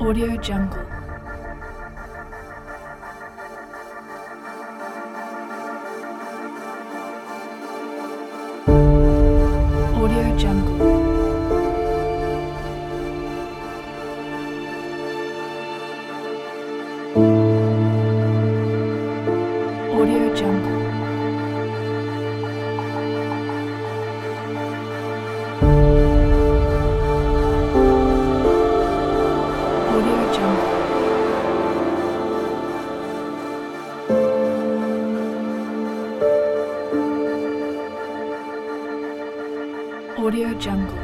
Audio Jungle. Audio Jungle. Audio Jungle. Audio Jungle. Audio Jungle.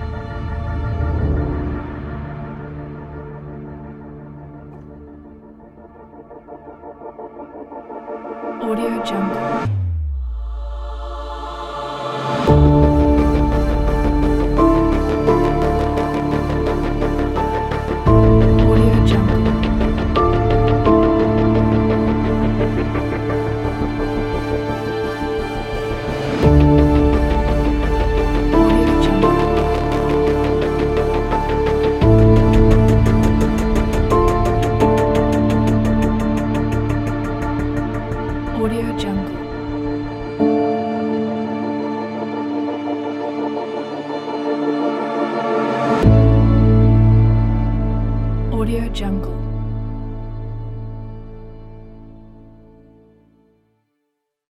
Audio Jungle. Audio Jungle. Audio Jungle. Audio Jungle. Audio Jungle.